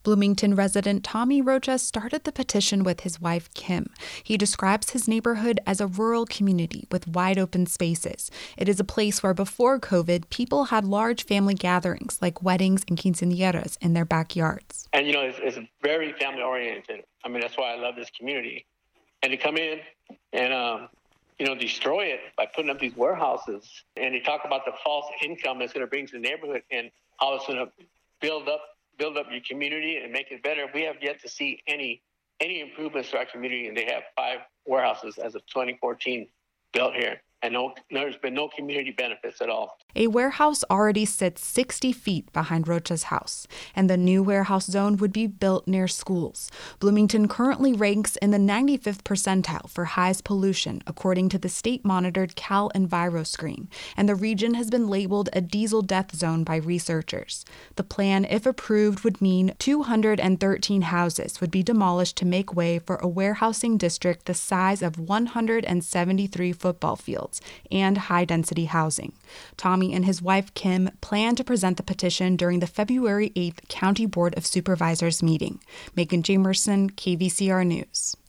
Bloomington resident Tommy Rocha started the petition with his wife, Kim. He describes his neighborhood as a rural community with wide open spaces. It is a place where before COVID, people had large family gatherings like weddings and quinceañeras in their backyards. And, it's very family oriented. I mean, that's why I love this community. And to come in and, destroy it by putting up these warehouses, and they talk about the false income that's going to bring to the neighborhood and how it's going to build up your community and make it better. We have yet to see any improvements to our community, and they have 5 warehouses as of 2014 built here. And there's been no community benefits at all. A warehouse already sits 60 feet behind Rocha's house, and the new warehouse zone would be built near schools. Bloomington currently ranks in the 95th percentile for highest pollution, according to the state-monitored Cal EnviroScreen, and the region has been labeled a diesel death zone by researchers. The plan, if approved, would mean 213 houses would be demolished to make way for a warehousing district the size of 173 football fields and high-density housing. Tommy and his wife, Kim, plan to present the petition during the February 8th County Board of Supervisors meeting. Megan Jamerson, KVCR News.